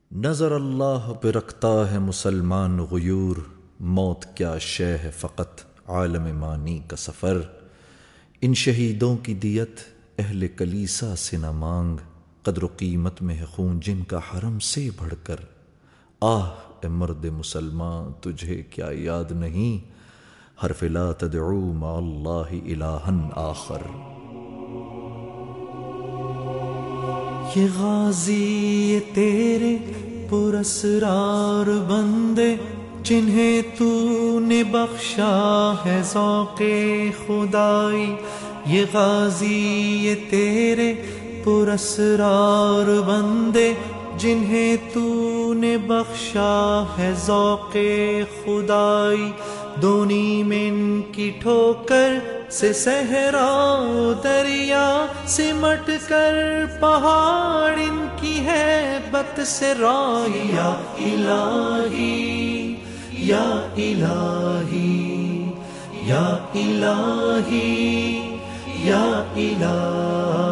نظر اللہ پہ رکھتا ہے مسلمان غیور، موت کیا شے ہے فقط عالم مانی کا سفر۔ ان شہیدوں کی دیت اہل کلیسا سے نہ مانگ، قدر و قیمت میں ہے خون جن کا حرم سے بڑھ کر۔ آہ اے مرد مسلمان تجھے کیا یاد نہیں، حرف لا تدعو مع اللہ الہا آخر۔ یہ غازی تیرے پراسرار بندے جنہیں تو نے بخشا ہے ذوق خدائی، یہ غازی تیرے پراسرار بندے جنہیں تو نے بخشا ہے ذوق خدائی، دونی میں ان کی ٹھوکر سے صحرا و دریا سمٹ کر پہاڑ ان کی ہیبت سے رائی، یا الہی یا الہی یا الہی یا الہی۔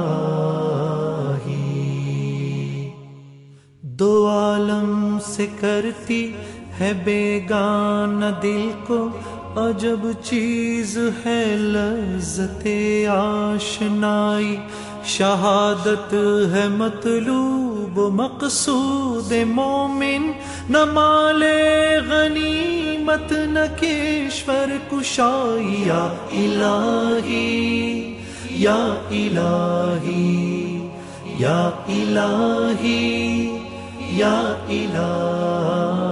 دو عالم سے کرتی ہے بیگانہ دل کو عجب چیز ہے لذت آشنائی، شہادت ہے مطلوب و مقصود مومن، نہ مال غنیمت نہ کشور کشائی، یا الہی یا الہی یا الہی یا الہی۔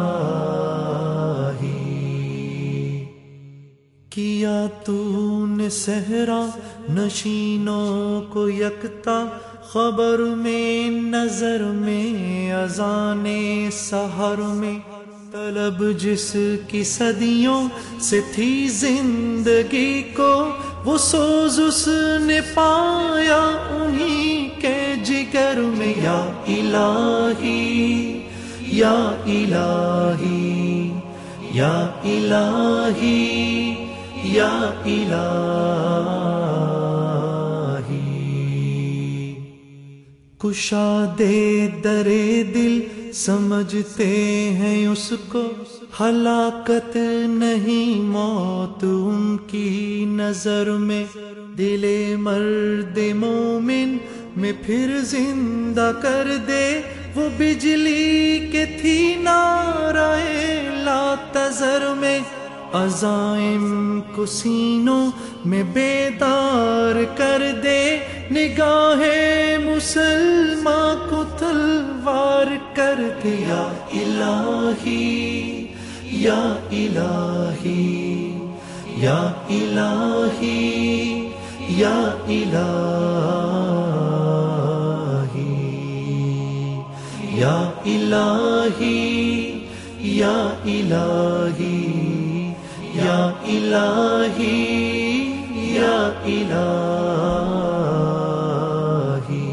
کیا تو نے صحرا نشینوں کو یکتا، خبر میں نظر میں اذان سحر میں، طلب جس کی صدیوں سے تھی زندگی کو، وہ سوز اس نے پایا انہی کے جگر میں، یا الہی یا الہی یا الہی یا الہی۔ کشادے در دل سمجھتے ہیں اس کو، ہلاکت نہیں موت ان کی نظر میں، دل مرد مومن میں پھر زندہ کر دے، وہ بجلی کے تھی نعرہ لا تذر میں، عزائم کو سینوں میں بیدار کر دے، نگاہ مسلمان کو تلوار کر دے، یا الہی یا الہی یا الہی یا الہی یا الہی یا الہی یا الہی یا الہی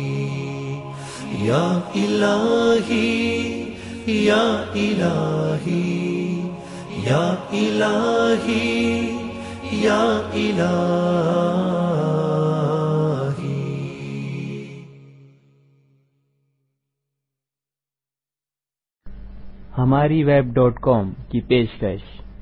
یا الہی یا الہی یا الہی یا الہی۔ ہماری web.com کی پیشکش